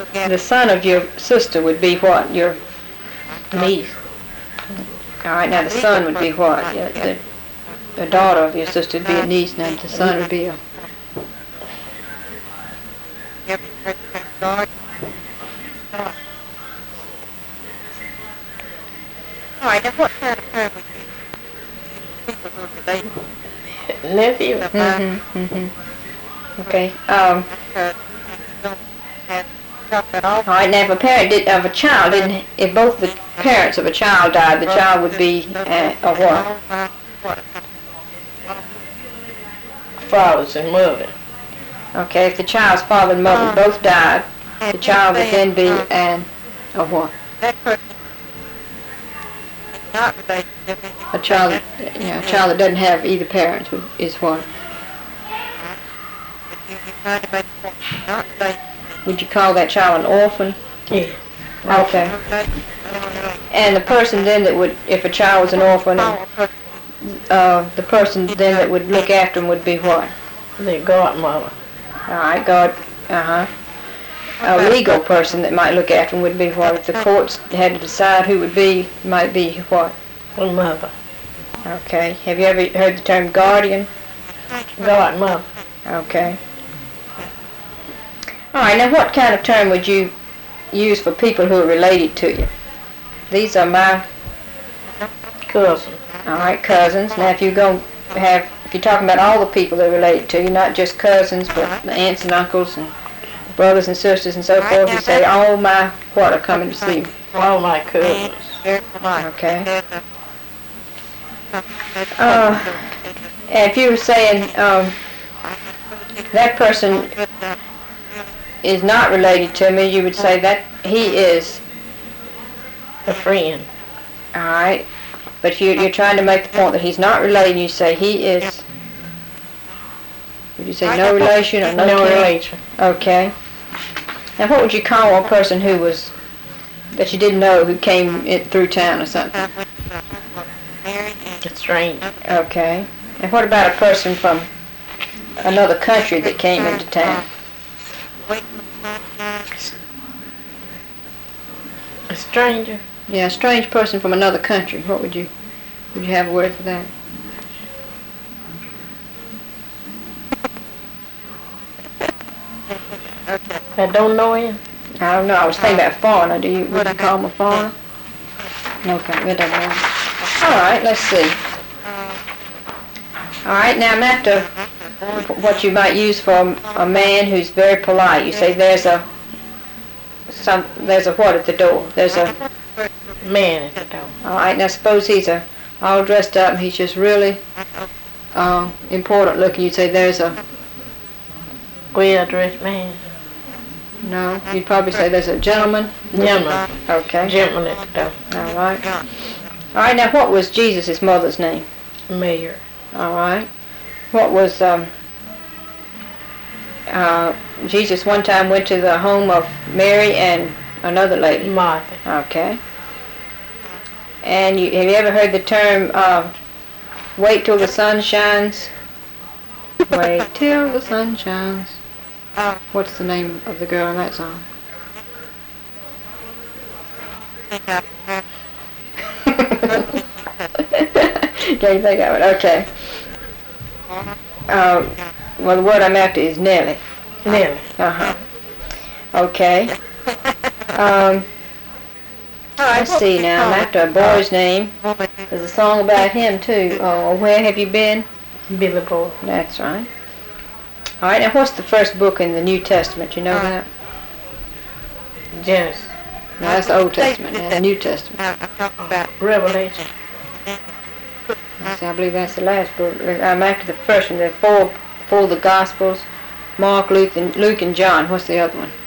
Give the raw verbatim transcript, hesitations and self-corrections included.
The son of your sister would be what? Your niece. All right, now the son would be what? Yeah, the, the daughter of your sister would be a niece, now the son would be a... All right, now what kind of term would you use for people who are related? Nephew. Mm-hmm, mm-hmm. Okay. Um, all right, now if a parent did, of a child, didn't, if both the parents of a child died, the child would be uh, a what? Fathers and mother. Okay, if the child's father and mother both died, the child would then be an, a what? That person is not related to them. A child, you know, a child that doesn't have either parent would- is what? Would you call that child an orphan? Yeah. Okay. And the person then that would, if a child was an orphan, uh, the person then that would look after him would be what? The godmother. All right, God, uh-huh. A legal person that might look after him would be what? If the courts had to decide who would be, might be what? The mother. Okay. Have you ever heard the term guardian? Godmother. Okay. All right, now what kind of term would you use for people who are related to you? These are my Cousin. All right, cousins. Now, if you go have, if you're talking about all the people that are related to you, not just cousins, but the aunts and uncles and brothers and sisters and so forth, you say, all my what are coming to see me. All my cousins. Okay. Uh, and if you were saying um, that person is not related to me, you would say that he is A friend. all right. But if you, you're trying to make the point that he's not related, you say he is. Would you say no relation or no, No kin? relation. Okay. Now, what would you call a person who was that you didn't know who came in, through town or something? A stranger. Okay. And what about a person from another country that came into town? A stranger. Yeah, a strange person from another country. What would you, would you have a word for that? I don't know him. I don't know. I was thinking about foreigner. Do you, would you call him a foreigner? Okay, we don't know. All right, let's see. All right, now I'm after what you might use for a, a man who's very polite. You say there's a some there's a what at the door? There's a Man at the door. all right. Now suppose he's a all dressed up and he's just really uh, important looking. You'd say there's a Well-dressed man. no. You'd probably say there's a gentleman. Gentleman. Okay. Gentleman at the door. All right. All right. Now what was Jesus' mother's name? Mayor. All right. What was um, uh, Jesus one time went to the home of Mary and another lady. Martha. Okay. And you, have you ever heard the term uh, wait till the sun shines? Wait till the sun shines. What's the name of the girl in that song? Can't think of it. Okay. Uh, well, the word I'm after is Nellie. Nellie. Uh-huh. Okay. Um, let's see now. I'm after a boy's name. There's a song about him, too. Oh, Where Have You Been? Billy Boy. That's right. All right, now what's the first book in the New Testament? You know that? Genesis. No, that's the Old Testament. Now the New Testament. I'm talking about Revelation. Let's see, I believe that's the last book. I'm after the first one. There are four, four of the Gospels. Mark, Luke, and, Luke and John. What's the other one?